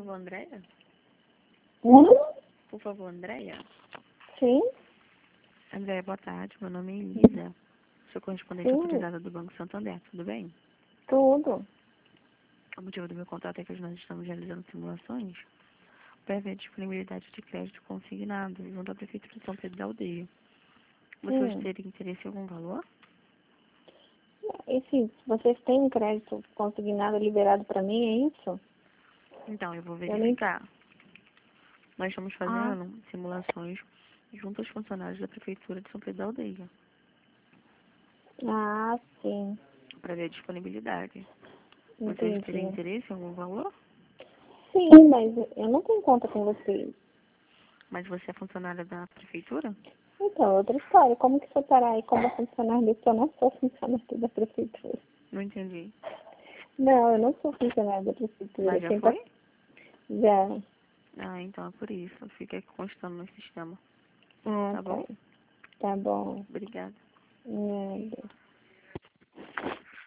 favor, Andréia? Hum? Por favor, Andréia? Sim? Andréia, boa tarde. Meu nome é Elisa. Sou correspondente Sim, autorizada do Banco Santander. Tudo bem? tudo. O motivo do meu contato é que nós estamos realizando simulações para ver a disponibilidade de crédito consignado junto à Prefeitura de São Pedro da Aldeia. Você hoje teria interesse em algum valor? E se vocês têm um crédito consignado liberado para mim, é isso? Então, eu vou Eu nem... verificar. Nós estamos Ah, fazendo simulações junto aos funcionários da Prefeitura de São Pedro da Aldeia sim. para ver a disponibilidade. Você hoje teria Entendi. interesse em algum valor? Sim, mas eu não tenho conta com vocês. Mas você é funcionária da Prefeitura? Então, outra história. Como que você parar aí como funcionário disso? Eu não sou funcionário da prefeitura. Não entendi. Não, eu não sou funcionário da prefeitura. Mas já Quem tá... foi? Já. Ah, então é por isso. Fica aqui constando no sistema. Ah, Tá tá. bom? Tá bom. Obrigada. Nada.